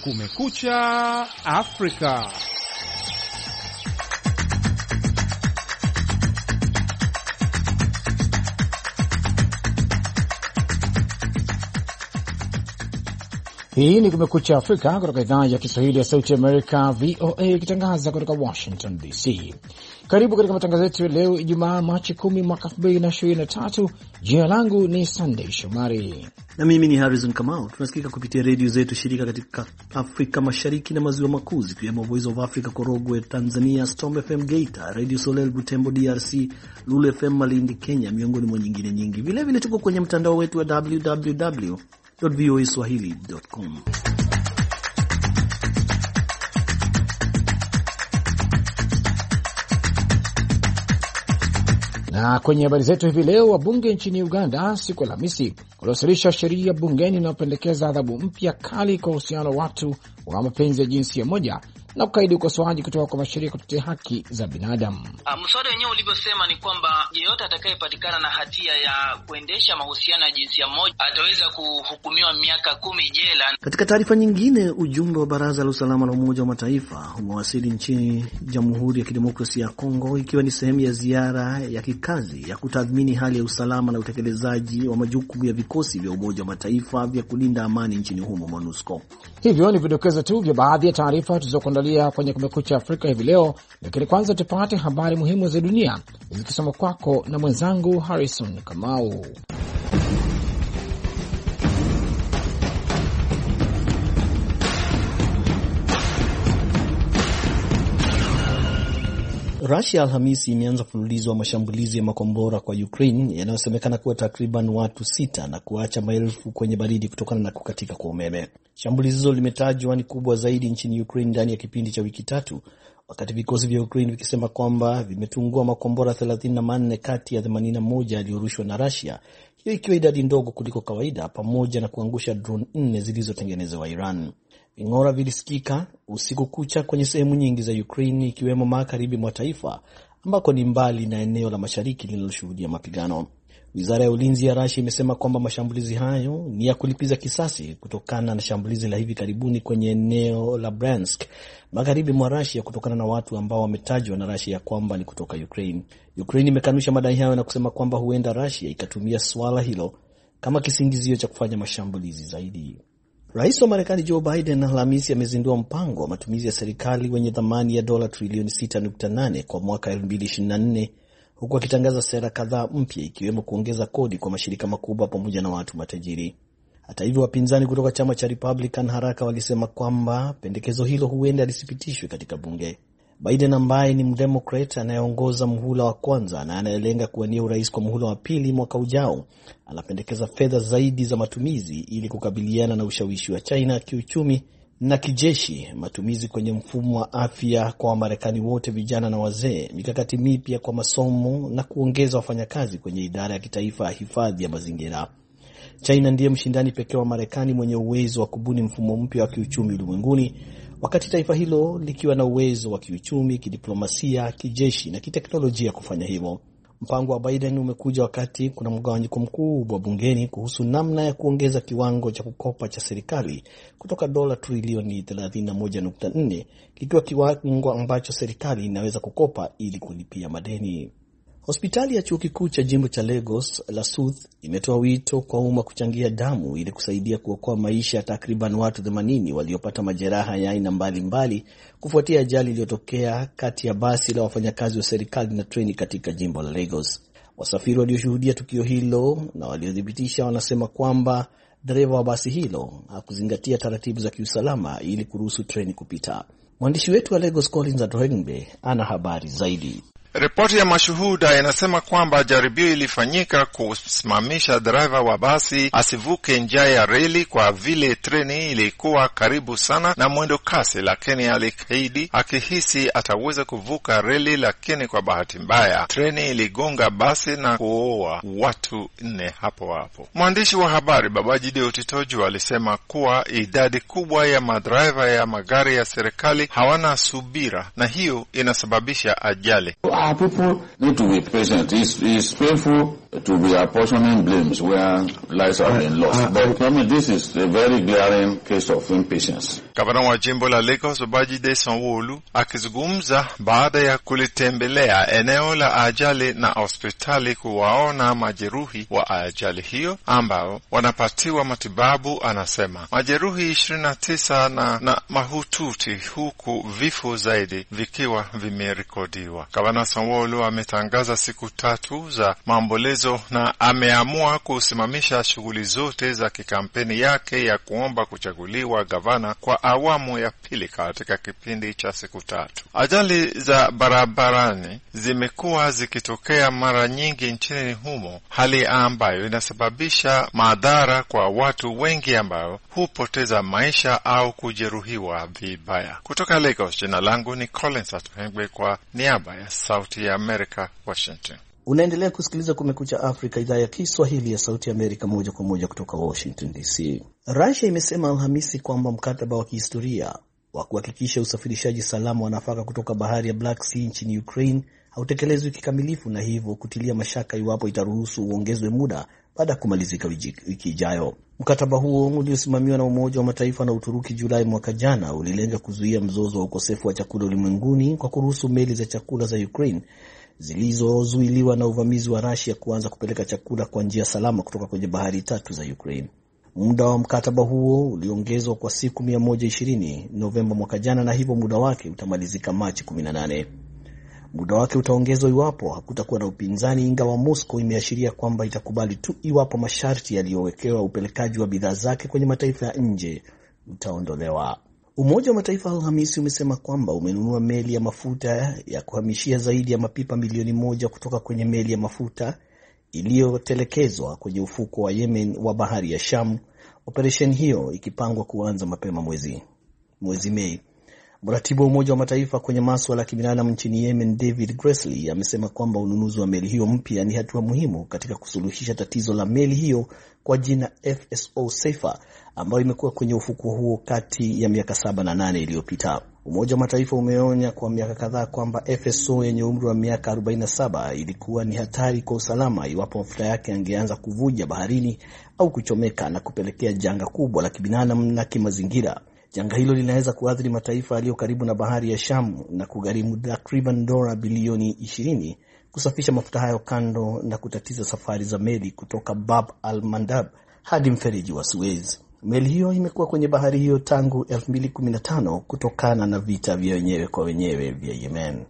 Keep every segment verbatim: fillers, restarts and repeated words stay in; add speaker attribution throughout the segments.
Speaker 1: Kumekucha Afrika.
Speaker 2: Hii ni Kumekucha Afrika kutoka idhaa ya Kiswahili ya Sauti Amerika V O A ikitangaza kutoka Washington D C. Karibu katika matangazo yetu leo Ijumaa Machi kumi mwaka elfu mbili na ishirini na tatu. Jina langu ni Sunday Shomari
Speaker 3: na mimi ni Harrison Kamau. Tunasikika kupitia redio zetu shirika katika Afrika Mashariki na Maziwa Makuu, zikiwemo Voice of Africa Korogwe Tanzania, Storm F M Geita, Radio Soleil Butembo D R C, Lulu F M Malindi Kenya, miongoni mwa nyingine nyingi. Vile vile tuko kwenye mtandao wetu wa w w w dot voa swahili dot com.
Speaker 2: Na kwenye habari zetu hivi leo, wabunge nchini Uganda siku Alhamisi waliwasilisha sheria bungeni inayopendekeza adhabu mpya kali kwa uhusiano wa watu wa mapenzi ya jinsia moja na kukaidi ukosoaji kutoka kwa mashirika kutetea haki za binadamu.
Speaker 4: Mswada wenyewe ulivyosema ni kwamba yeyote atakayepatikana na hatia ya kuendesha mahusiano ya jinsia moja ataweza kuhukumiwa miaka kumi jela.
Speaker 3: Katika taarifa nyingine, ujumbe wa Baraza la Usalama la Umoja wa Mataifa umewasili nchini Jamhuri ya Kidemokrasia ya Kongo, ikiwa ni sehemu ya ziara ya kikazi ya kutathmini hali ya usalama na utekelezaji wa majukumu ya vikosi vya Umoja wa Mataifa vya kulinda amani nchini humo, MONUSCO.
Speaker 2: Hivyo ni vidokezo tu vya baadhi ya taarifa tulizokuandalia kwenye Kumekucha Afrika hivi leo, lakini kwanza tupate habari muhimu za dunia zikisoma kwako na mwenzangu Harrison Kamau.
Speaker 3: Russia Alhamisi imeanza mfululizo wa mashambulizi ya makombora kwa Ukraine yanayosemekana kuwa takriban watu sita na kuacha maelfu kwenye baridi kutokana na kukatika kwa umeme. Shambulizi hilo limetajwa ni kubwa zaidi nchini Ukraine ndani ya kipindi cha wiki tatu, wakati vikosi vya Ukraine vikisema kwamba vimetungua makombora thelathini na manne kati ya themanini na moja yaliyorushwa na Russia, hiyo ikiwa idadi ndogo kuliko kawaida, pamoja na kuangusha drone nne zilizotengenezwa Iran. Ving'ora vilisikika usiku kucha kwenye sehemu nyingi za Ukraine, ikiwemo magharibi mwa taifa ambako ni mbali na eneo la mashariki linaloshuhudia mapigano. Wizara ya ulinzi ya Russia imesema kwamba mashambulizi hayo ni ya kulipiza kisasi kutokana na shambulizi la hivi karibuni kwenye eneo la Bryansk, magharibi mwa Russia, kutokana na watu ambao wametajwa na Russia kwamba ni kutoka Ukraine. Ukraine imekanusha madai hayo na kusema kwamba huenda Russia ikatumia swala hilo kama kisingizio cha kufanya mashambulizi zaidi. Rais wa Marekani Joe Biden Alhamisi amezindua mpango wa matumizi ya serikali wenye thamani ya dola trilioni sita nukta nane kwa mwaka elfu mbili ishirini na nne, huku akitangaza sera kadhaa mpya, ikiwemo kuongeza kodi kwa mashirika makubwa pamoja na watu matajiri. Hata hivyo, wapinzani kutoka chama cha Republican haraka walisema kwamba pendekezo hilo huenda lisipitishwe katika bunge. Biden, ambaye ni mdemokrat anayeongoza muhula wa kwanza na anayelenga kuwania urais kwa muhula wa pili mwaka ujao, anapendekeza fedha zaidi za matumizi ili kukabiliana na ushawishi wa China kiuchumi na kijeshi, matumizi kwenye mfumo wa afya kwa Wamarekani wote, vijana na wazee, mikakati mipya kwa masomo na kuongeza wafanyakazi kwenye idara ya kitaifa ya hifadhi ya mazingira. China ndiye mshindani pekee wa Marekani mwenye uwezo wa kubuni mfumo mpya wa kiuchumi ulimwenguni, wakati taifa hilo likiwa na uwezo wa kiuchumi, kidiplomasia, kijeshi na kiteknolojia kufanya hivyo. Mpango wa Biden umekuja wakati kuna mgawanyiko mkubwa bungeni kuhusu namna ya kuongeza kiwango cha kukopa cha serikali kutoka dola trilioni thelathini na moja nukta nne, kikiwa kiwango ambacho serikali inaweza kukopa ili kulipia madeni. Hospitali ya chuo kikuu cha jimbo cha Lagos la South imetoa wito kwa umma kuchangia damu ili kusaidia kuokoa maisha ya takriban watu themanini waliopata majeraha ya aina mbalimbali kufuatia ajali iliyotokea kati ya basi la wafanyakazi wa serikali na treni katika jimbo la Lagos. Wasafiri walioshuhudia tukio hilo na waliothibitisha wanasema kwamba dereva wa basi hilo hakuzingatia taratibu za kiusalama ili kuruhusu treni kupita. Mwandishi wetu wa Lagos Collins Atohengbe ana habari zaidi.
Speaker 5: Ripoti ya mashuhuda inasema kwamba jaribio ilifanyika kusimamisha dereva wa basi asivuke njia ya reli kwa vile treni ilikuwa karibu sana na mwendo kasi, lakini alikaidi akihisi ataweza kuvuka reli, lakini kwa bahati mbaya treni iligonga basi na kuoa watu nne hapo hapo. Mwandishi wa habari Babajide Otitoju alisema kuwa idadi kubwa ya madereva ya magari ya serikali hawana subira na hiyo inasababisha ajali.
Speaker 6: Our people need to be patient. It's, it's painful to be apportioning blames where lives have been lost. But I mean, this is a very glaring case of impatience.
Speaker 5: Gavana wa jimbo la Lagos Babajide Sanwo-Olu akizungumza baada ya kulitembelea eneo la ajali na hospitali kuwaona majeruhi wa ajali hiyo ambao wanapatiwa matibabu, anasema majeruhi ishirini na tisa na, na mahututi, huku vifo zaidi vikiwa vimerekodiwa. Gavana Sanwo-Olu ametangaza siku tatu za maombolezo na ameamua kusimamisha shughuli zote za kikampeni yake ya kuomba kuchaguliwa gavana kwa awamu ya pili katika kipindi cha siku tatu. Ajali za barabarani zimekuwa zikitokea mara nyingi nchini humo, hali ambayo inasababisha madhara kwa watu wengi ambao hupoteza maisha au kujeruhiwa vibaya. Kutoka Lagos, jina langu ni Collins Atuhengwe kwa niaba ya Sauti ya Amerika, Washington.
Speaker 3: Unaendelea kusikiliza Kumekucha Afrika, idhaa ya Kiswahili ya Sauti ya Amerika, moja kwa moja kutoka Washington D C. Russia imesema Alhamisi kwamba mkataba wa kihistoria wa kuhakikisha usafirishaji salama wa nafaka kutoka bahari ya Black Sea nchini Ukraine hautekelezwi kikamilifu, na hivyo kutilia mashaka iwapo itaruhusu uongezwe muda baada ya kumalizika wiki ijayo. Mkataba huo uliosimamiwa na Umoja wa Mataifa na Uturuki Julai mwaka jana ulilenga kuzuia mzozo wa ukosefu wa chakula ulimwenguni kwa kuruhusu meli za chakula za Ukraine zilizozuiliwa na uvamizi wa Russia kuanza kupeleka chakula kwa njia salama kutoka kwenye bahari tatu za Ukraine. Muda wa mkataba huo uliongezwa kwa siku mia moja ishirini Novemba mwaka jana, na hivyo muda wake utamalizika Machi kumi na nane. Muda wake utaongezwa iwapo hakutakuwa na upinzani, ingawa Moscow imeashiria kwamba itakubali tu iwapo masharti yaliyowekewa upelekaji wa bidhaa zake kwenye mataifa ya nje utaondolewa. Umoja wa Mataifa Alhamisi umesema kwamba umenunua meli ya mafuta ya kuhamishia zaidi ya mapipa milioni moja kutoka kwenye meli ya mafuta iliyotelekezwa kwenye ufuko wa Yemen wa bahari ya Sham, operation hiyo ikipangwa kuanza mapema mwezi mwezi Mei. Mratibu wa Umoja wa Mataifa kwenye masuala ya kibinadamu nchini Yemen, David Gressly, amesema kwamba ununuzi wa meli hiyo mpya ni hatua muhimu katika kusuluhisha tatizo la meli hiyo kwa jina F S O Safer, ambayo imekuwa kwenye ufuko huo kati ya miaka saba na nane iliyopita. Umoja wa Mataifa umeonya kwa miaka kadhaa kwamba F S O yenye umri wa miaka arobaini na saba ilikuwa ni hatari kwa usalama iwapo mafuta yake yangeanza kuvuja baharini au kuchomeka na kupelekea janga kubwa la kibinadamu na kimazingira. Janga hilo linaweza kuathiri mataifa yaliyo karibu na bahari ya Sham na kugharimu takriban dola bilioni ishirini kusafisha mafuta hayo, kando na kutatiza safari za meli kutoka Bab al-Mandab hadi mfereji wa Suez. Meli hiyo imekuwa kwenye bahari hiyo tangu elfu mbili kumi na tano kutokana na vita vya wenyewe kwa wenyewe vya Yemen.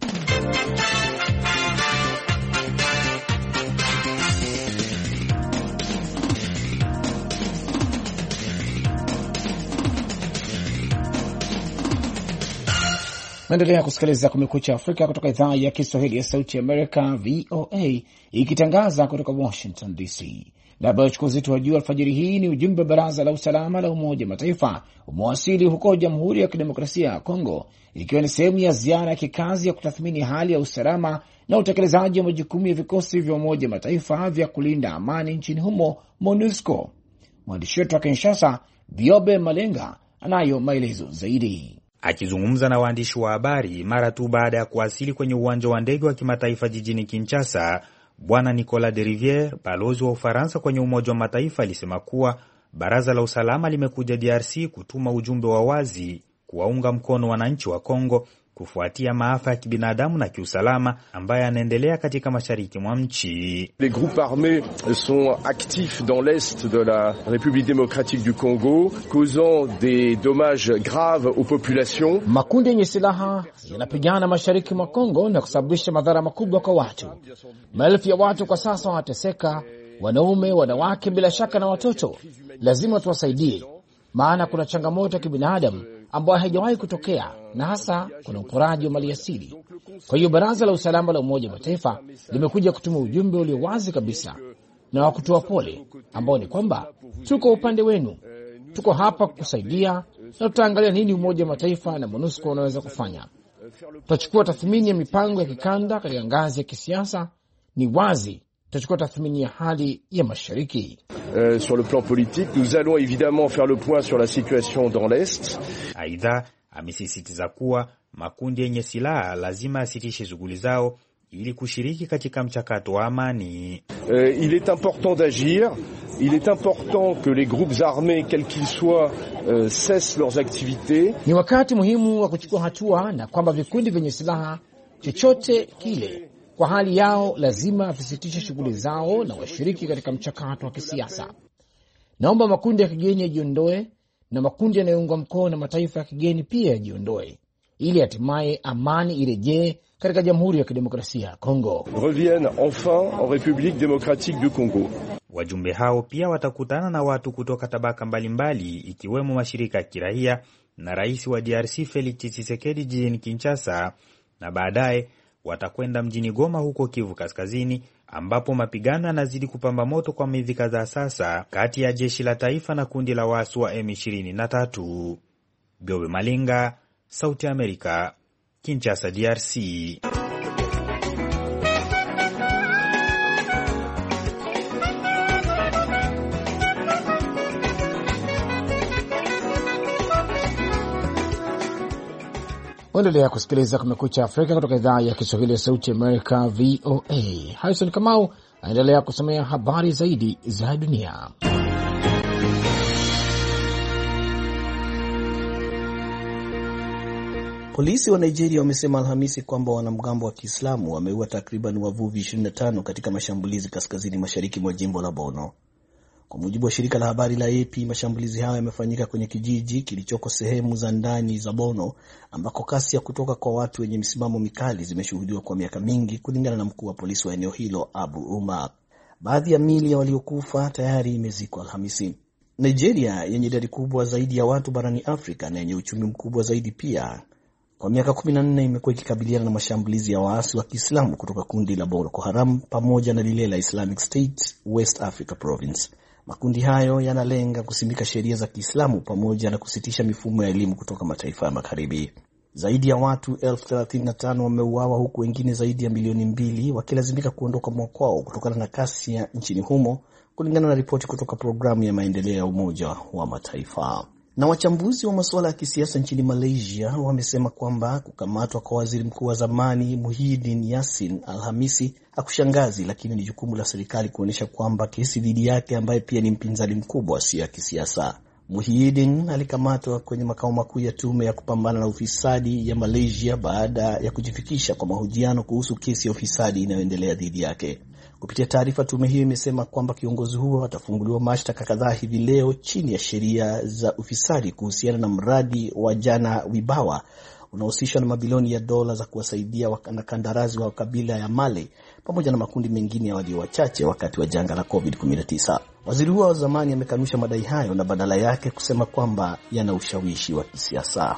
Speaker 2: Naendelea kusikiliza Kumekucha Afrika kutoka idhaa ya Kiswahili ya Sauti ya Amerika, V O A, ikitangaza kutoka Washington D C. Na habari chukua uzito wa juu alfajiri hii ni ujumbe wa Baraza la Usalama la Umoja Mataifa umewasili huko Jamhuri ya Kidemokrasia ya Kongo, ikiwa ni sehemu ya ziara ya kikazi ya kutathmini hali ya usalama na utekelezaji wa majukumu ya vikosi vya Umoja Mataifa vya kulinda amani nchini humo, MONUSCO. Mwandishi wetu wa Kinshasa, Biobe Malenga, anayo maelezo zaidi.
Speaker 7: Akizungumza na waandishi wa habari mara tu baada ya kuwasili kwenye uwanja wa ndege wa kimataifa jijini Kinshasa, Bwana Nicolas de Rivière, balozi wa Ufaransa kwenye Umoja wa Mataifa, alisema kuwa Baraza la Usalama limekuja D R C kutuma ujumbe wa wazi kuwaunga mkono wananchi wa Kongo kufuatia maafa ya kibinadamu na kiusalama ambayo yanaendelea katika mashariki mwa nchi.
Speaker 8: Les groupes armés sont actifs dans l'est de la République démocratique du Congo, causant des dommages graves aux populations.
Speaker 2: Makundi yenye silaha yanapigana mashariki mwa Kongo na kusababisha madhara makubwa kwa watu. Maelfu ya watu kwa sasa wanateseka, wanaume, wanawake, bila shaka na watoto. Lazima tuwasaidie, maana kuna changamoto ya kibinadamu ambayo haijawahi kutokea, na hasa kuna uporaji wa maliasili. Kwa hiyo Baraza la Usalama la Umoja wa Mataifa limekuja kutuma ujumbe ulio wazi kabisa na wa kutoa pole, ambao ni kwamba tuko upande wenu, tuko hapa kukusaidia, na tutaangalia nini Umoja wa Mataifa na MONUSCO wanaweza kufanya. Tutachukua tathmini ya mipango ya kikanda katika ngazi ya kisiasa. Ni wazi tutachukua tathmini ya hali ya mashariki.
Speaker 8: Euh, sur le plan politique, nous allons évidemment faire le point sur la situation dans l'Est.
Speaker 7: Aidha, amesisitiza kuwa makundi yenye silaha lazima yasitishe shughuli zao ili kushiriki katika mchakato wa amani.
Speaker 8: Uh, il est important d'agir. Il est important que les groupes armés, quels qu'ils soient, uh, cessent leurs activités.
Speaker 2: Ni wakati muhimu wa kuchukua hatua na kwamba vikundi vyenye silaha chochote kile kwa hali yao lazima visitishe shughuli zao na washiriki katika mchakato wa kisiasa. Naomba makundi ya kigeni yajiondoe na makundi yanayoungwa mkono na mataifa ya kigeni pia yajiondoe ili hatimaye amani irejee katika Jamhuri ya Kidemokrasia ya Kongo.
Speaker 8: Revienne enfin en République démocratique du Congo.
Speaker 7: Wajumbe hao pia watakutana na watu kutoka tabaka mbalimbali ikiwemo mashirika ya kiraia na rais wa D R C Felix Tshisekedi jijini Kinshasa, na baadaye watakwenda mjini Goma huko Kivu Kaskazini ambapo mapigano yanazidi kupamba moto kwa miezi kadhaa sasa kati ya jeshi la taifa na kundi la waasi wa M ishirini na tatu. Biobe Malinga, Sauti ya Amerika, Kinshasa, D R C.
Speaker 2: Endelea kusikiliza Kumekucha Afrika kutoka idhaa ya Kiswahili ya Sauti ya Amerika, V O A. Harrison Kamau anaendelea kusomea habari zaidi za dunia.
Speaker 3: Polisi wa Nigeria wamesema Alhamisi kwamba wanamgambo wa Kiislamu wameua takriban wavuvi ishirini na tano katika mashambulizi kaskazini mashariki mwa jimbo la Borno. Kwa mujibu wa shirika la habari la A P, mashambulizi hayo yamefanyika kwenye kijiji kilichoko sehemu za ndani za Borno ambako kasi ya kutoka kwa watu wenye misimamo mikali zimeshuhudiwa kwa miaka mingi, kulingana na mkuu wa polisi wa eneo hilo Abu Umar. Baadhi ya miili ya waliokufa tayari imezikwa Alhamisi. Nigeria yenye idadi kubwa zaidi ya watu barani Afrika na yenye uchumi mkubwa zaidi pia kwa miaka kumi na nne imekuwa ikikabiliana na mashambulizi ya waasi wa Kiislamu kutoka kundi la Boko Haram pamoja na lile la Islamic State West Africa Province. Makundi hayo yanalenga kusimika sheria za Kiislamu pamoja na kusitisha mifumo ya elimu kutoka mataifa ya magharibi. Zaidi ya watu elfu thelathini na tano wameuawa huku wengine zaidi ya milioni mbili wakilazimika kuondoka mwakwao kutokana na kasi ya nchini humo, kulingana na ripoti kutoka programu ya maendeleo ya Umoja wa Mataifa. Na wachambuzi wa masuala ya kisiasa nchini Malaysia wamesema kwamba kukamatwa kwa waziri mkuu wa zamani Muhyiddin Yassin Alhamisi hakushangazi, lakini ni jukumu la serikali kuonyesha kwamba kesi dhidi yake, ambaye pia ni mpinzani mkubwa, si ya kisiasa. Muhyiddin alikamatwa kwenye makao makuu ya tume ya kupambana na ufisadi ya Malaysia baada ya kujifikisha kwa mahojiano kuhusu kesi ya ufisadi inayoendelea dhidi yake. Kupitia taarifa, tume hiyo imesema kwamba kiongozi huo atafunguliwa mashtaka kadhaa hivi leo chini ya sheria za ufisadi kuhusiana na mradi wa Jana Wibawa unaohusishwa na mabilioni ya dola za kuwasaidia wanakandarasi wa kabila ya Male pamoja na makundi mengine ya walio wachache wakati wa janga la covid kumi na tisa. Waziri huo wa zamani amekanusha madai hayo na badala yake kusema kwamba yana ushawishi wa kisiasa.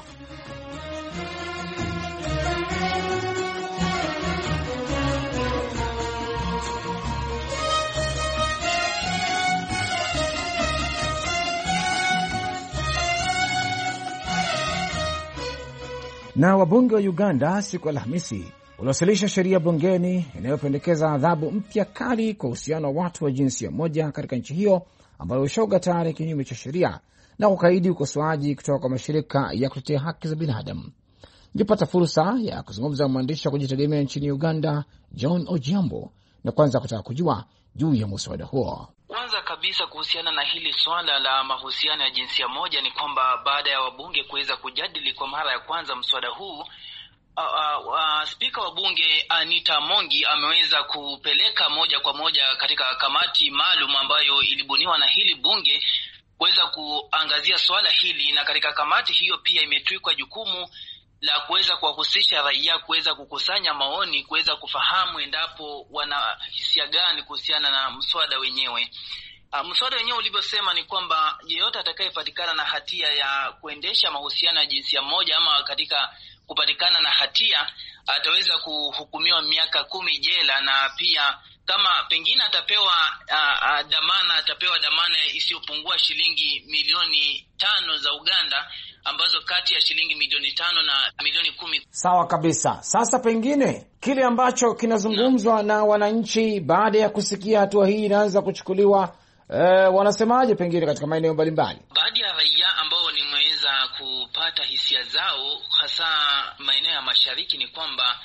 Speaker 2: Na wabunge wa Uganda siku Alhamisi waliwasilisha sheria bungeni inayopendekeza adhabu mpya kali kwa uhusiano wa watu wa jinsia moja katika nchi hiyo, ambayo ushoga tayari kinyume cha sheria na kukaidi ukosoaji kutoka kwa mashirika ya kutetea haki za binadamu. Nilipata fursa ya kuzungumza na mwandishi wa kujitegemea nchini Uganda, John Ojiambo, na kwanza kutaka kujua juu ya muswada huo.
Speaker 4: Kwanza kabisa kuhusiana na hili swala la mahusiano ya jinsia moja ni kwamba baada ya wabunge kuweza kujadili kwa mara ya kwanza mswada huu, uh, uh, uh, spika wa bunge Anita Mongi ameweza kupeleka moja kwa moja katika kamati maalum ambayo ilibuniwa na hili bunge kuweza kuangazia swala hili, na katika kamati hiyo pia imetwikwa jukumu la kuweza kuwahusisha raia kuweza kukusanya maoni, kuweza kufahamu endapo wana hisia gani kuhusiana na mswada wenyewe. Uh, mswada wenyewe ulivyosema ni kwamba yeyote atakayepatikana na hatia ya kuendesha mahusiano ya jinsia moja ama katika kupatikana na hatia ataweza kuhukumiwa miaka kumi jela, na pia kama pengine atapewa uh, uh, dhamana atapewa dhamana isiyopungua shilingi milioni tano za Uganda, ambazo kati ya shilingi milioni tano na milioni kumi.
Speaker 2: Sawa kabisa. Sasa pengine kile ambacho kinazungumzwa na wananchi baada ya kusikia hatua hii inaanza kuchukuliwa, eh, wanasemaje pengine katika maeneo mbalimbali?
Speaker 4: Baadhi ya raia ambao nimeweza kupata hisia zao hasa maeneo ya mashariki ni kwamba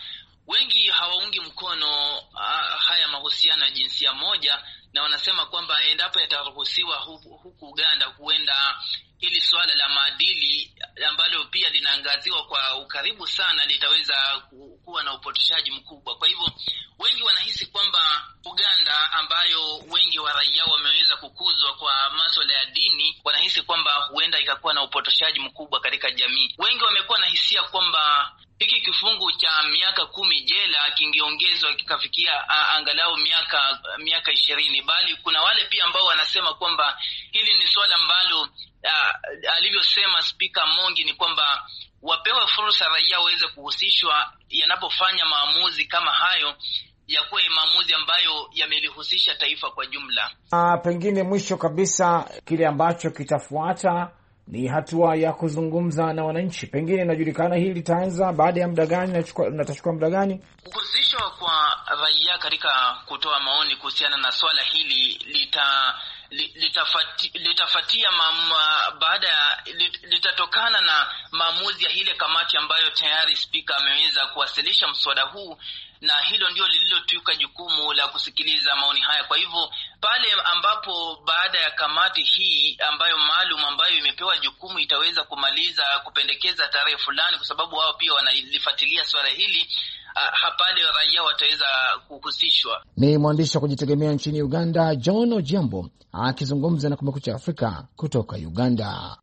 Speaker 4: wengi hawaungi mkono uh, haya mahusiano ya jinsia moja, na wanasema kwamba endapo yataruhusiwa huku, huku Uganda, huenda hili swala la maadili ambalo pia linaangaziwa kwa ukaribu sana litaweza kuwa na upotoshaji mkubwa. Kwa hivyo wengi wanahisi kwamba Uganda, ambayo wengi wa raia wameweza kukuzwa kwa masuala ya dini, wanahisi kwamba huenda ikakuwa na upotoshaji mkubwa katika jamii. Wengi wamekuwa na hisia kwamba hiki kifungu cha miaka kumi jela kingeongezwa kikafikia uh, angalau miaka miaka ishirini, bali kuna wale pia ambao wanasema kwamba hili ni swala ambalo uh, alivyosema Spika Mongi ni kwamba wapewe fursa raia waweze kuhusishwa yanapofanya maamuzi kama hayo, yakuwa maamuzi ambayo yamelihusisha taifa kwa jumla.
Speaker 2: Uh, pengine mwisho kabisa, kile ambacho kitafuata ni hatua ya kuzungumza na wananchi. Pengine inajulikana hili litaanza baada ya muda gani na natachukua muda gani?
Speaker 4: Kuhusishwa kwa raia katika kutoa maoni kuhusiana na swala hili lita litafati, litafatia mama, baada lit, litatokana na maamuzi ya ile kamati ambayo tayari spika ameweza kuwasilisha mswada huu, na hilo ndio lililotuka jukumu la kusikiliza maoni haya. Kwa hivyo pale ambapo baada ya kamati hii ambayo maalum ambayo imepewa jukumu itaweza kumaliza kupendekeza tarehe fulani, kwa sababu wao pia wanalifuatilia swala hili, hapale raia wataweza kuhusishwa.
Speaker 2: Ni mwandishi wa kujitegemea nchini Uganda John Ojiambo akizungumza na Kumekucha Afrika kutoka Uganda.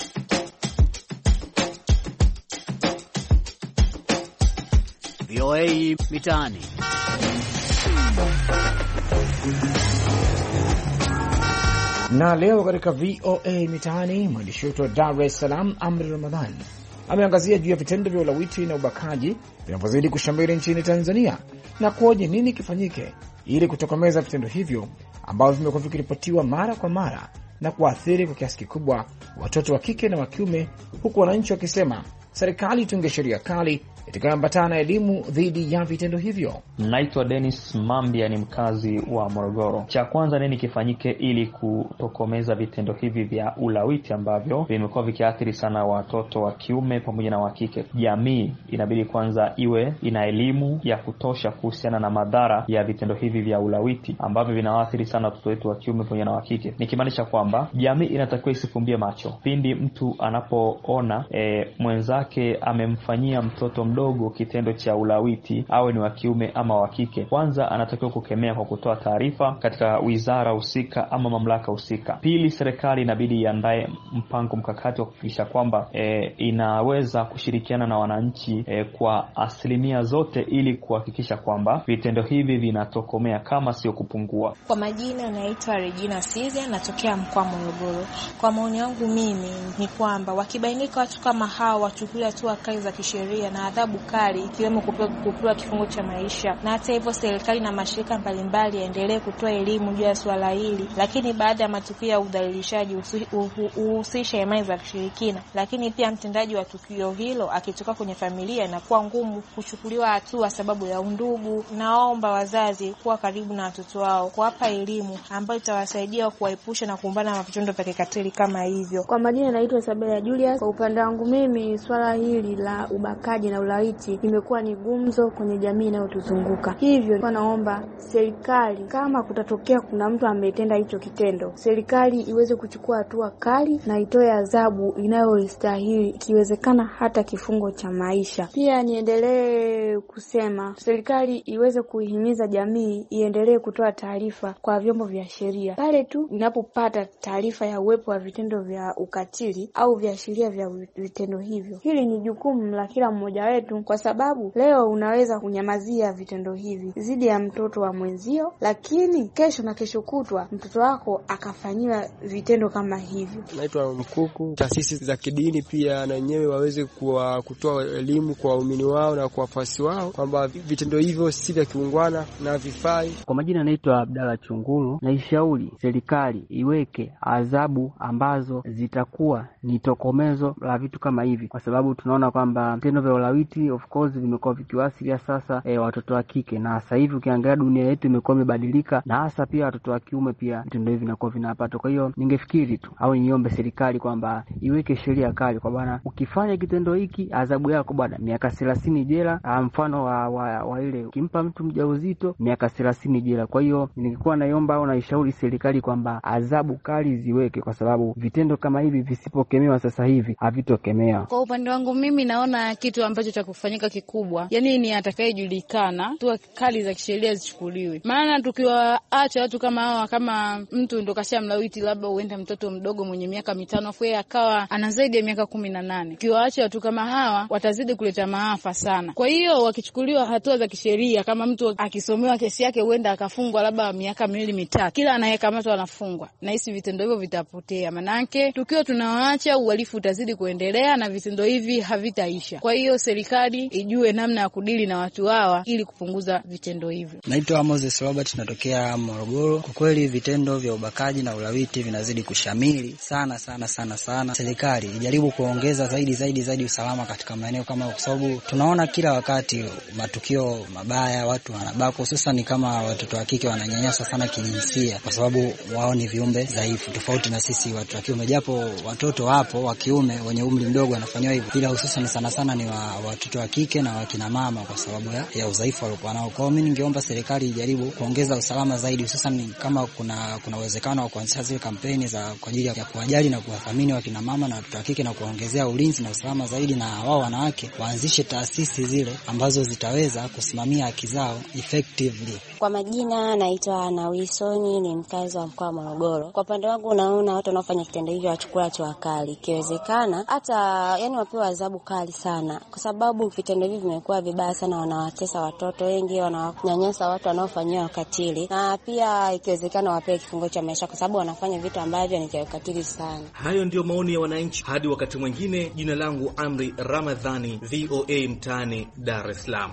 Speaker 9: V O A Mitaani.
Speaker 2: Na leo katika V O A Mitaani, mwandishi wetu wa Dar es Salaam Amri Ramadhani ameangazia juu ya vitendo vya ulawiti na ubakaji vinavyozidi kushamiri nchini Tanzania na kuoje nini kifanyike ili kutokomeza vitendo hivyo ambavyo vimekuwa vikiripotiwa mara kwa mara na kuathiri kwa kiasi kikubwa watoto wa kike na wa kiume, huku wananchi wakisema serikali itunge sheria kali itakayoambatana na elimu dhidi ya vitendo hivyo.
Speaker 10: Naitwa Dennis Mambia, ni mkazi wa Morogoro. Cha kwanza nini kifanyike ili kutokomeza vitendo hivi vya ulawiti ambavyo vimekuwa vikiathiri sana watoto wa kiume pamoja na wa kike? Jamii inabidi kwanza iwe ina elimu ya kutosha kuhusiana na madhara ya vitendo hivi vya ulawiti ambavyo vinaathiri sana watoto wetu wa kiume pamoja na wa kike. Nikimaanisha kwamba jamii inatakiwa isifumbie macho pindi mtu anapoona e, mwenzake amemfanyia mtoto mdogo kitendo cha ulawiti, awe ni wa kiume ama wa kike. Kwanza anatakiwa kukemea kwa kutoa taarifa katika wizara husika ama mamlaka husika. Pili, serikali inabidi iandae mpango mkakati wa kuhakikisha kwamba e, inaweza kushirikiana na wananchi e, kwa asilimia zote ili kuhakikisha kwamba vitendo hivi vinatokomea kama sio kupungua.
Speaker 11: Kwa majina naitwa Regina Sizia, natokea mkoa Morogoro. Kwa maoni yangu mimi ni kwamba wakibainika watu kama hao wachukulia hatua kali za kisheria na adhabu kali, ikiwemo kupewa kifungo cha maisha. Na hata hivyo serikali na mashirika mbalimbali yaendelee kutoa elimu juu ya swala hili, lakini baada ya matukio ya udhalilishaji uhusisha imani za kishirikina. Lakini pia mtendaji wa tukio hilo akitoka kwenye familia inakuwa ngumu kuchukuliwa hatua sababu ya undugu. Naomba wazazi kuwa karibu na watoto wao, kuwapa elimu ambayo itawasaidia kuwaepusha na kukumbana na vitendo vya kikatili kama hivyo.
Speaker 12: Kwa majina naitwa Sabela Julius. Kwa upande wangu mimi swala hili la ubakaji na ulawiti imekuwa ni gumzo kwenye jamii inayotuzunguka. Hivyo naomba serikali, kama kutatokea kuna mtu ametenda hicho kitendo, serikali iweze kuchukua hatua kali na itoe adhabu inayostahili, ikiwezekana hata kifungo cha maisha. Pia niendelee kusema serikali iweze kuihimiza jamii iendelee kutoa taarifa kwa vyombo vya sheria pale tu inapopata taarifa ya uwepo wa vitendo vya ukatili au viashiria vya vitendo hivyo. Hili ni jukumu la kila mmoja wetu, kwa sababu leo unaweza kunyamazia vitendo hivi zidi ya mtoto wa mwenzio, lakini kesho na kesho kutwa mtoto wako akafanyiwa vitendo kama hivyo.
Speaker 13: Naitwa Mkuku. Taasisi za kidini pia na wenyewe waweze kuwa kutoa elimu kwa waumini wao na kwa wafuasi wao kwamba vitendo hivyo si vya kiungwana na vifai.
Speaker 14: Kwa majina naitwa Abdalla Chungulu. Naishauri serikali iweke adhabu ambazo zitakuwa ni tokomezo la vitu kama hivi, kwa sababu sababu tunaona kwamba vitendo vya ulawiti of course vimekuwa vikiwasilia sasa e, watoto wa kike, na sasa hivi ukiangalia dunia yetu imekuwa imebadilika, na hasa pia watoto wa kiume pia vitendo hivi vinakuwa vinapata. Kwa hiyo ningefikiri tu au niombe serikali kwamba iweke sheria kali kwa bwana, ukifanya kitendo hiki adhabu yako bwana miaka thelathini jela, mfano wa, wa, wa ile ukimpa mtu mjauzito miaka thelathini jela. Kwa hiyo ningekuwa naiomba au naishauri serikali kwamba adhabu kali ziweke, kwa sababu vitendo kama hivi visipokemewa sasa hivi havitokemewa.
Speaker 15: Kwa upande wangu mimi naona kitu ambacho cha kufanyika kikubwa, yani ni atakayejulikana, hatua kali za kisheria zichukuliwe. Maana tukiwaacha watu kama hawa, kama mtu ndo kashamlawiti labda uenda mtoto mdogo mwenye miaka mitano afu yeye akawa ana zaidi ya miaka kumi na nane, tukiwaacha watu kama hawa watazidi kuleta maafa sana. Kwa hiyo wakichukuliwa hatua za kisheria, kama mtu akisomewa kesi yake uenda akafungwa labda miaka miwili mitatu, kila anayekamatwa anafungwa, na hisi vitendo hivyo vitapotea. Manake tukiwa tunawaacha uhalifu utazidi kuendelea na vitendo hivi havitaisha. Kwa hiyo serikali ijue namna ya kudili na watu hawa ili kupunguza vitendo hivyo.
Speaker 16: Naitwa Moses Robert, natokea Morogoro. Kwa kweli vitendo vya ubakaji na ulawiti vinazidi kushamili sana sana sana sana. Serikali ijaribu kuongeza zaidi zaidi zaidi usalama katika maeneo kama, kwa sababu tunaona kila wakati matukio mabaya, watu wanabaka, hususan kama watoto wa kike wananyanyaswa sana kijinsia, kwa sababu wao ni viumbe dhaifu tofauti na sisi watu wa kiume, japo watoto wapo wa kiume wenye umri mdogo wanafanywa hivyo, ila hususan sana sana ni wa, watoto wa kike na wakina mama, kwa sababu ya, ya udhaifu waliokuwa nao. Kwa hiyo mimi ningeomba serikali ijaribu kuongeza usalama zaidi, hususan kama kuna kuna uwezekano wa kuanzisha zile kampeni za kwa ajili ya kuwajali na kuwathamini wakina mama na watoto wa kike na kuongezea ulinzi na usalama zaidi, na wao wanawake waanzishe taasisi zile ambazo zitaweza kusimamia haki zao effectively.
Speaker 17: Kwa majina naitwa Nawisoni, ni mkazi wa mkoa wa Morogoro. Kwa upande wangu naona watu wanaofanya kitendo hivyo wachukua hatua kali, ikiwezekana hata yani wapewe adhabu kali sana, kwa sababu vitendo hivi vimekuwa vibaya sana, wanawatesa watoto wengi, wananyanyasa watu wanaofanyia ukatili, na pia ikiwezekana wapewe kifungo cha maisha, kwa sababu wanafanya vitu ambavyo ni vya ukatili sana.
Speaker 18: Hayo ndio maoni ya wananchi. Hadi wakati mwingine, jina langu Amri Ramadhani, V O A Mtaani, Dar es Salaam.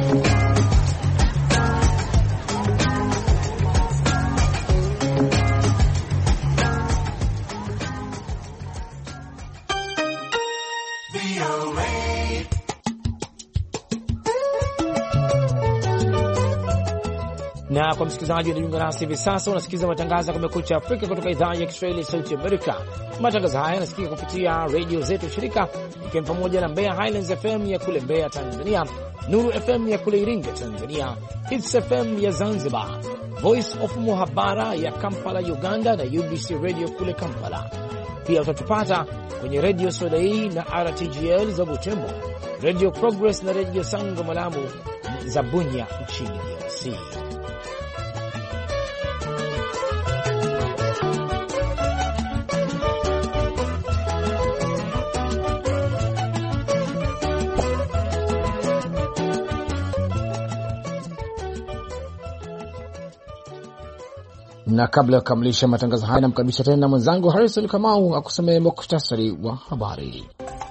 Speaker 2: Na kwa msikilizaji unajiunga nasi hivi sasa, unasikiliza matangazo ya Kumekucha Afrika kutoka idhaa ya Kiswahili ya Sauti Amerika. Matangazo haya yanasikika kupitia radio zetu shirika, ikiwa pamoja na Mbeya Highlands F M ya kule Mbeya Tanzania, Nuru F M ya kule Iringa Tanzania, Hits F M ya Zanzibar, Voice of Muhabara ya Kampala Uganda, na U B C Radio kule Kampala. Pia utatupata kwenye Radio Soleil na R T G L za Butembo, Radio Progress na Radio Sango Malamu za Bunya nchini D R C. Na kabla ya kukamilisha matangazo haya, namkabisha tena mwenzangu Harrison Kamau akusomea muktasari wa habari.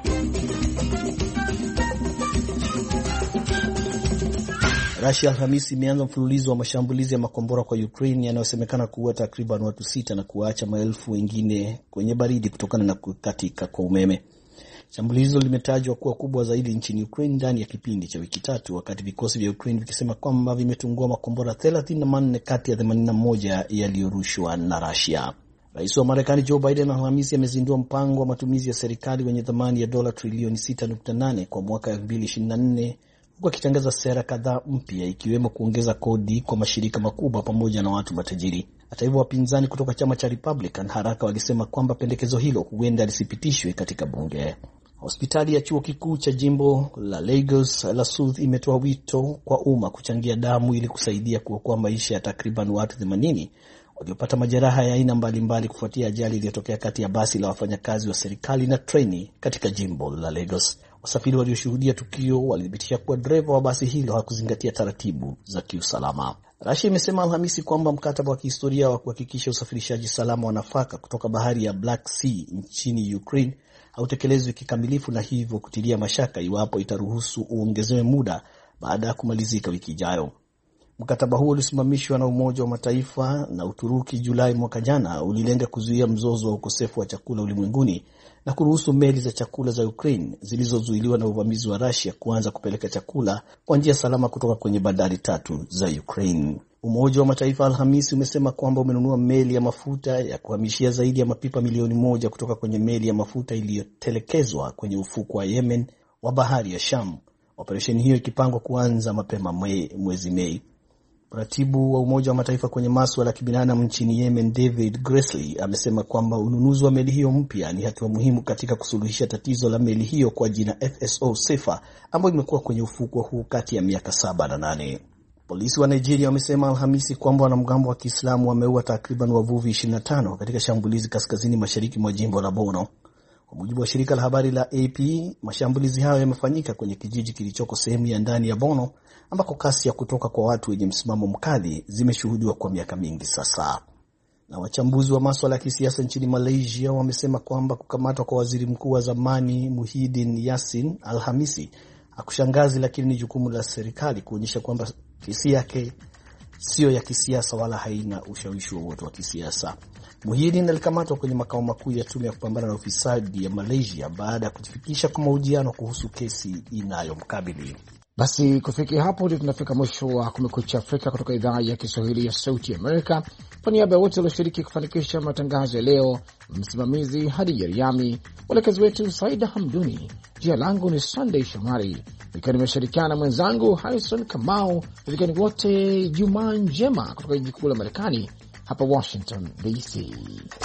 Speaker 3: Russia Alhamisi imeanza mfululizo wa mashambulizi ya makombora kwa Ukraine yanayosemekana kuua takriban watu sita na kuacha maelfu wengine kwenye baridi kutokana na kukatika kwa umeme. Shambulizi hilo limetajwa kuwa kubwa zaidi nchini Ukraine ndani ya kipindi cha wiki tatu, wakati vikosi vya Ukraine vikisema kwamba vimetungua makombora thelathini na nne kati ya themanini na moja yaliyorushwa na Russia. Rais wa Marekani Joe Biden Alhamisi amezindua mpango wa matumizi ya serikali wenye thamani ya dola trilioni sita nukta nane kwa mwaka elfu mbili ishirini na nne, huku akitangaza sera kadhaa mpya ikiwemo kuongeza kodi kwa mashirika makubwa pamoja na watu matajiri. Hata hivyo, wapinzani kutoka chama cha Republican haraka walisema kwamba pendekezo hilo huenda lisipitishwe katika bunge. Hospitali ya chuo kikuu cha jimbo la Lagos la South imetoa wito kwa umma kuchangia damu ili kusaidia kuokoa maisha ya takriban watu themanini waliopata majeraha ya aina mbalimbali kufuatia ajali iliyotokea kati ya basi la wafanyakazi wa serikali na treni katika jimbo la Lagos. Wasafiri walioshuhudia tukio walithibitisha kuwa dereva wa basi hilo hakuzingatia taratibu za kiusalama. Russia imesema Alhamisi kwamba mkataba wa kihistoria wa kuhakikisha usafirishaji salama wa nafaka kutoka bahari ya Black Sea nchini Ukraine hautekelezwi kikamilifu, na hivyo kutilia mashaka iwapo itaruhusu uongezewe muda baada ya kumalizika wiki ijayo. Mkataba huo ulisimamishwa na Umoja wa Mataifa na Uturuki Julai mwaka jana, ulilenga kuzuia mzozo wa ukosefu wa chakula ulimwenguni na kuruhusu meli za chakula za Ukraine zilizozuiliwa na uvamizi wa Russia kuanza kupeleka chakula kwa njia salama kutoka kwenye bandari tatu za Ukraine. Umoja wa Mataifa Alhamisi umesema kwamba umenunua meli ya mafuta ya kuhamishia zaidi ya mapipa milioni moja kutoka kwenye meli ya mafuta iliyotelekezwa kwenye ufuko wa Yemen wa bahari ya Sham. Operesheni hiyo ikipangwa kuanza mapema mwezi Mei. Mratibu wa Umoja wa Mataifa kwenye masuala ya kibinadamu nchini Yemen, David Gressly, amesema kwamba ununuzi wa meli hiyo mpya ni hatua muhimu katika kusuluhisha tatizo la meli hiyo kwa jina F S O Safer ambayo imekuwa kwenye ufukwe huu kati ya miaka saba na nane. Polisi wa Nigeria wamesema Alhamisi kwamba wanamgambo wa Kiislamu wameua takriban wavuvi ishirini na tano katika shambulizi kaskazini mashariki mwa jimbo la Borno. Kwa mujibu wa shirika la habari la A P, mashambulizi hayo yamefanyika kwenye kijiji kilichoko sehemu ya ndani ya Borno ambako kasi ya kutoka kwa watu wenye msimamo mkali zimeshuhudiwa kwa miaka mingi sasa. Na wachambuzi wa masuala ya kisiasa nchini Malaysia wamesema kwamba kukamatwa kwa waziri mkuu wa zamani Muhyiddin Yassin Alhamisi hakushangazi, lakini ni jukumu la serikali kuonyesha kwamba kesi yake sio ya kisiasa wala haina ushawishi wowote wa kisiasa. Muhyiddin alikamatwa kwenye makao makuu ya tume ya kupambana na ufisadi ya Malaysia baada ya kujifikisha kwa mahojiano kuhusu kesi inayomkabili.
Speaker 2: Basi kufikia hapo ndio tunafika mwisho wa Kumekucha Afrika kutoka idhaa ya Kiswahili ya Sauti Amerika. Kwa niaba ya wote walioshiriki kufanikisha matangazo ya leo, msimamizi Hadija Riami, mwelekezi wetu Saida Hamduni, jina langu ni Sunday Shomari, nikiwa nimeshirikiana na mwenzangu Harrison Kamau. Tulikeni wote Jumaa njema kutoka jiji kuu la Marekani hapa Washington D C.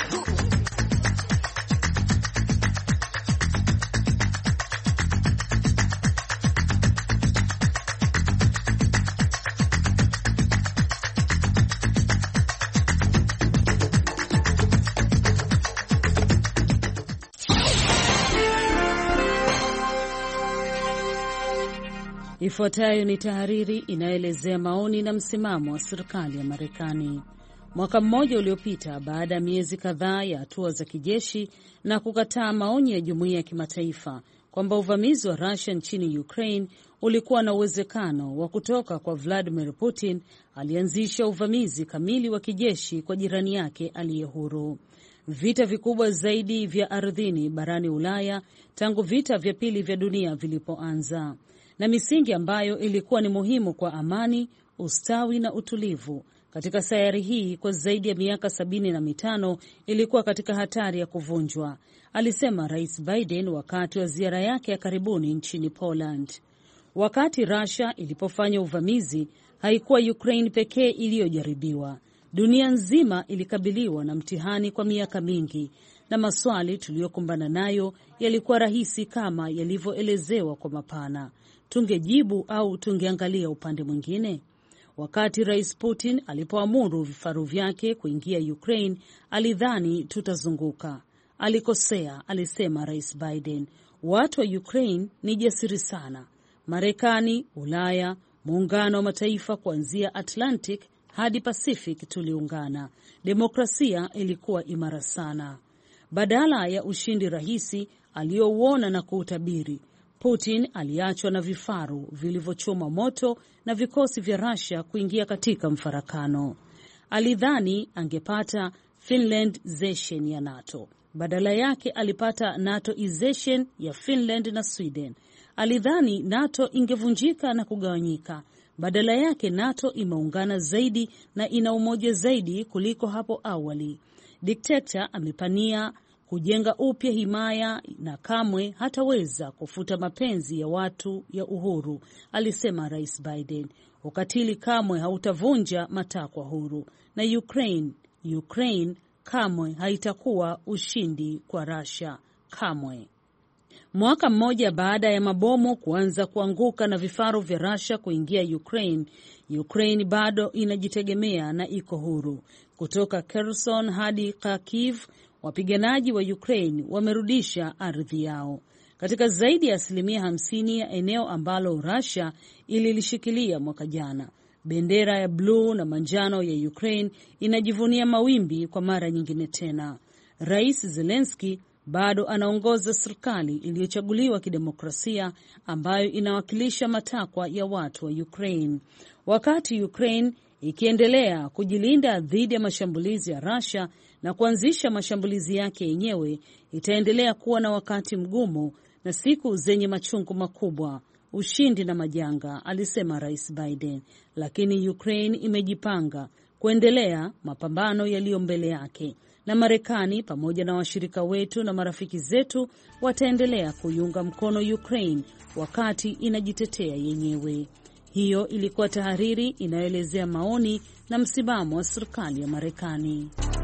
Speaker 19: Ifuatayo ni tahariri inayoelezea maoni na msimamo wa serikali ya Marekani. Mwaka mmoja uliopita, baada ya miezi kadhaa ya hatua za kijeshi na kukataa maonyo ya jumuiya ya kimataifa kwamba uvamizi wa Russia nchini Ukraine ulikuwa na uwezekano wa kutoka kwa Vladimir Putin, alianzisha uvamizi kamili wa kijeshi kwa jirani yake aliye huru. Vita vikubwa zaidi vya ardhini barani Ulaya tangu vita vya pili vya dunia vilipoanza, na misingi ambayo ilikuwa ni muhimu kwa amani, ustawi na utulivu katika sayari hii kwa zaidi ya miaka sabini na mitano ilikuwa katika hatari ya kuvunjwa, alisema Rais Biden wakati wa ziara yake ya karibuni nchini Poland. Wakati Russia ilipofanya uvamizi, haikuwa Ukraine pekee iliyojaribiwa. Dunia nzima ilikabiliwa na mtihani kwa miaka mingi, na maswali tuliyokumbana nayo yalikuwa rahisi kama yalivyoelezewa kwa mapana. Tungejibu au tungeangalia upande mwingine? Wakati Rais Putin alipoamuru vifaru vyake kuingia Ukraine, alidhani tutazunguka. Alikosea, alisema Rais Biden. Watu wa Ukraine ni jasiri sana. Marekani, Ulaya, muungano wa mataifa kuanzia Atlantic hadi Pacific tuliungana. Demokrasia ilikuwa imara sana. Badala ya ushindi rahisi aliyouona na kuutabiri, Putin aliachwa na vifaru vilivyochoma moto na vikosi vya Russia kuingia katika mfarakano. Alidhani angepata Finlandization ya NATO. Badala yake alipata NATOization ya Finland na Sweden. Alidhani NATO ingevunjika na kugawanyika. Badala yake NATO imeungana zaidi na ina umoja zaidi kuliko hapo awali. Dikteta amepania kujenga upya himaya na kamwe hataweza kufuta mapenzi ya watu ya uhuru, alisema Rais Biden. Ukatili kamwe hautavunja matakwa huru, na Ukraine, Ukraine kamwe haitakuwa ushindi kwa Russia, kamwe. Mwaka mmoja baada ya mabomu kuanza kuanguka na vifaru vya Russia kuingia Ukraine, Ukraine bado inajitegemea na iko huru. Kutoka Kherson hadi Kharkiv, wapiganaji wa Ukraine wamerudisha ardhi yao. Katika zaidi ya asilimia hamsini ya eneo ambalo Russia ililishikilia mwaka jana, bendera ya bluu na manjano ya Ukraine inajivunia mawimbi kwa mara nyingine tena. Rais Zelensky bado anaongoza serikali iliyochaguliwa kidemokrasia ambayo inawakilisha matakwa ya watu wa Ukraine. Wakati Ukraine ikiendelea kujilinda dhidi ya mashambulizi ya Russia na kuanzisha mashambulizi yake yenyewe, itaendelea kuwa na wakati mgumu na siku zenye machungu makubwa, ushindi na majanga, alisema Rais Biden. Lakini Ukraine imejipanga kuendelea mapambano yaliyo mbele yake, na Marekani pamoja na washirika wetu na marafiki zetu wataendelea kuiunga mkono Ukraine wakati inajitetea yenyewe. Hiyo ilikuwa tahariri inayoelezea maoni na msimamo wa serikali ya Marekani.